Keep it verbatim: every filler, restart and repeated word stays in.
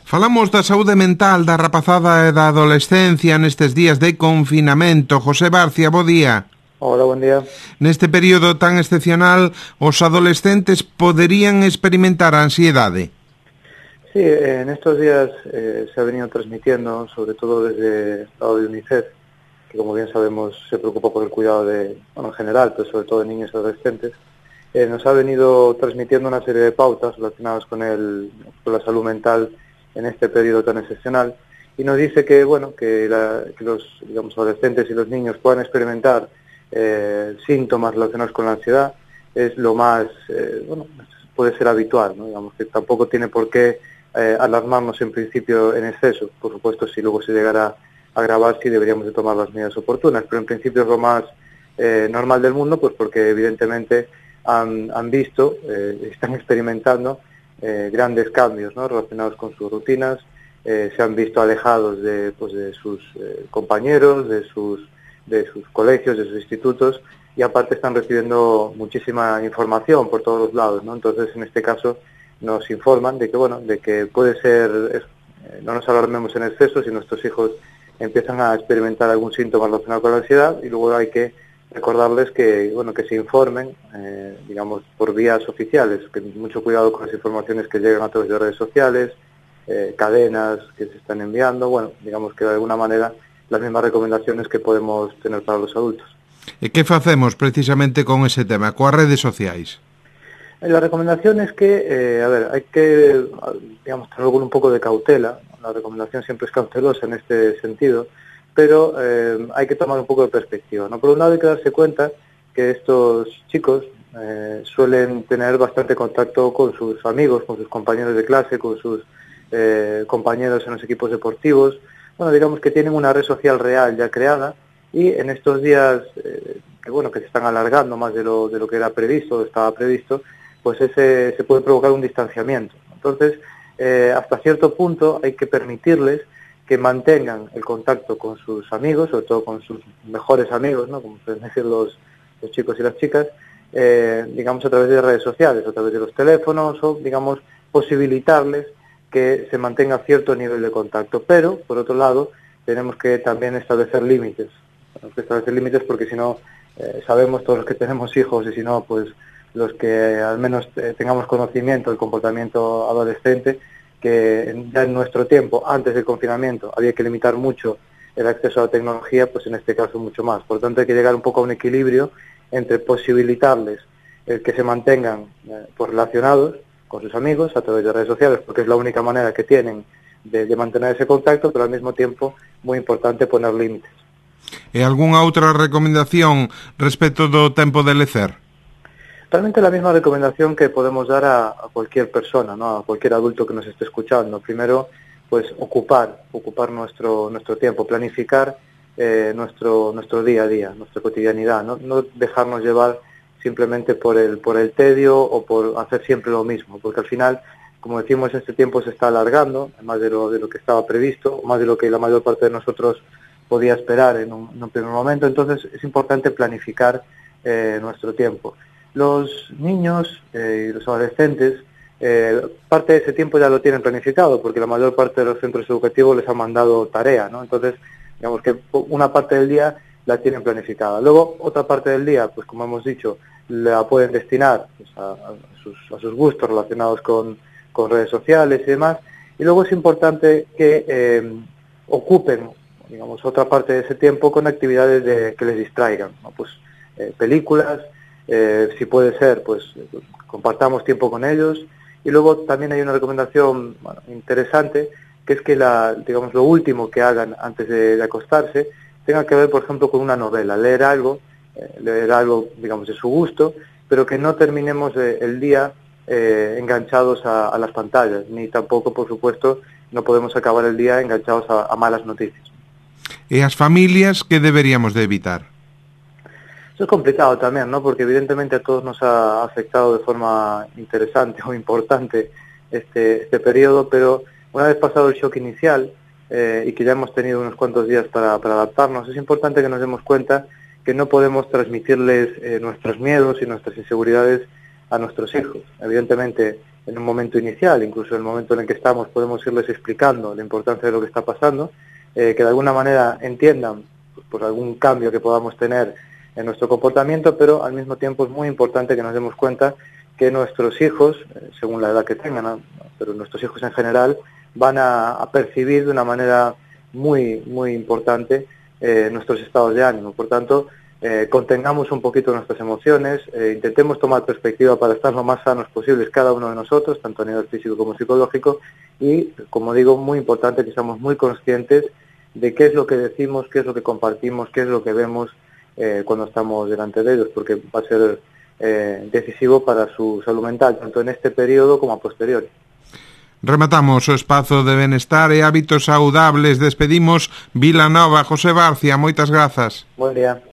Falamos da saúde mental da rapazada e da adolescencia nestes días de confinamento. José Barcia, bo día. Hola, buen día. Neste período tan excepcional, os adolescentes poderían experimentar a ansiedade? Sí, en estos días eh, se ha venido transmitiendo, sobre todo desde el lado de UNICEF, que como bien sabemos se preocupa por el cuidado de, bueno, en general, pero sobre todo de niños y adolescentes, eh, nos ha venido transmitiendo una serie de pautas relacionadas con, el, con la salud mental en este periodo tan excepcional, y nos dice que, bueno, que, la, que los digamos, adolescentes y los niños puedan experimentar eh, síntomas relacionados con la ansiedad es lo más, eh, bueno, puede ser habitual, ¿no? Digamos que tampoco tiene por qué eh, alarmarnos en principio en exceso. Por supuesto, si luego se llegara a agravar, sí deberíamos de tomar las medidas oportunas, pero en principio es lo más eh, normal del mundo, pues porque evidentemente han, han visto, eh, están experimentando Eh, grandes cambios, ¿no?, relacionados con sus rutinas, eh, se han visto alejados de, pues, de sus eh, compañeros, de sus, de sus colegios, de sus institutos, y aparte están recibiendo muchísima información por todos los lados, ¿no? Entonces, en este caso, nos informan de que, bueno, de que puede ser, eh, no nos alarmemos en exceso si nuestros hijos empiezan a experimentar algún síntoma relacionado con la ansiedad, y luego hay que recordarles que, bueno, que se informen, eh, digamos, por vías oficiales, que mucho cuidado con las informaciones que llegan a través de redes sociales, eh, cadenas que se están enviando, bueno, digamos que de alguna manera las mismas recomendaciones que podemos tener para los adultos. E que facemos precisamente con ese tema, coas redes sociais? La recomendación es que, eh, a ver, hay que, digamos, tener un poco de cautela. La recomendación siempre es cautelosa en este sentido, pero eh, hay que tomar un poco de perspectiva, ¿no? Por un lado hay que darse cuenta que estos chicos eh, suelen tener bastante contacto con sus amigos, con sus compañeros de clase, con sus eh, compañeros en los equipos deportivos. Bueno, digamos que tienen una red social real ya creada, y en estos días eh, que bueno que se están alargando más de lo de lo que era previsto, estaba previsto, pues ese se puede provocar un distanciamiento. Entonces, eh, hasta cierto punto hay que permitirles que mantengan el contacto con sus amigos, sobre todo con sus mejores amigos, ¿no?, como pueden decir los, los chicos y las chicas, eh, digamos a través de redes sociales, a través de los teléfonos, o digamos posibilitarles que se mantenga cierto nivel de contacto. Pero, por otro lado, tenemos que también establecer límites. Tenemos que establecer límites porque si no, eh, sabemos todos los que tenemos hijos, y si no, pues los que al menos eh, tengamos conocimiento del comportamiento adolescente, que ya en nuestro tiempo, antes del confinamiento, había que limitar mucho el acceso a la tecnología, pues en este caso mucho más. Por lo tanto, hay que llegar un poco a un equilibrio entre posibilitarles el que se mantengan eh, pues relacionados con sus amigos a través de redes sociales, porque es la única manera que tienen de, de mantener ese contacto, pero al mismo tiempo, muy importante, poner límites. E algunha outra recomendación respecto do tempo de lecer? Realmente la misma recomendación que podemos dar a, a cualquier persona, ¿no?, a cualquier adulto que nos esté escuchando. Primero, pues ocupar, ocupar nuestro nuestro tiempo, planificar eh, nuestro nuestro día a día, nuestra cotidianidad, no, no dejarnos llevar simplemente por el por el tedio o por hacer siempre lo mismo, porque al final, como decimos, este tiempo se está alargando, más de lo de lo que estaba previsto, más de lo que la mayor parte de nosotros podía esperar en un, en un primer momento. Entonces es importante planificar eh, nuestro tiempo. Los niños eh, y los adolescentes, eh, parte de ese tiempo ya lo tienen planificado, porque la mayor parte de los centros educativos les han mandado tarea, ¿no? Entonces, digamos que una parte del día la tienen planificada. Luego, otra parte del día, pues como hemos dicho, la pueden destinar pues, a, a, sus, a sus gustos relacionados con, con redes sociales y demás. Y luego es importante que eh, ocupen, digamos, otra parte de ese tiempo con actividades de, que les distraigan, ¿no? Pues eh, películas. Eh, si puede ser, pues compartamos tiempo con ellos. Y luego también hay una recomendación, bueno, interesante, que es que la, digamos, lo último que hagan antes de, de acostarse tenga que ver, por ejemplo, con una novela, leer algo, eh, leer algo, digamos, de su gusto, pero que no terminemos eh, el día eh, enganchados a, a las pantallas, ni tampoco, por supuesto, no podemos acabar el día enganchados a, a malas noticias. E as familias, que deberíamos de evitar? Eso es complicado también, ¿no? Porque evidentemente a todos nos ha afectado de forma interesante o importante este, este periodo, pero una vez pasado el shock inicial eh, y que ya hemos tenido unos cuantos días para, para adaptarnos, es importante que nos demos cuenta que no podemos transmitirles eh, nuestros miedos y nuestras inseguridades a nuestros hijos. Evidentemente, en un momento inicial, incluso en el momento en el que estamos, podemos irles explicando la importancia de lo que está pasando, eh, que de alguna manera entiendan pues, por algún cambio que podamos tener en nuestro comportamiento, pero al mismo tiempo es muy importante que nos demos cuenta que nuestros hijos, eh, según la edad que tengan, ¿no? pero nuestros hijos en general, van a, a percibir de una manera muy, muy importante eh, nuestros estados de ánimo. Por tanto, eh, contengamos un poquito nuestras emociones, eh, intentemos tomar perspectiva para estar lo más sanos posibles cada uno de nosotros, tanto a nivel físico como psicológico, y, como digo, muy importante que seamos muy conscientes de qué es lo que decimos, qué es lo que compartimos, qué es lo que vemos eh, cuando estamos delante de ellos, porque va a ser eh, decisivo para su salud mental, tanto en este período como a posteriori. Rematamos o espazo de benestar e hábitos saudables. Despedimos Vilanova. José Barcia, moitas grazas. Buen día.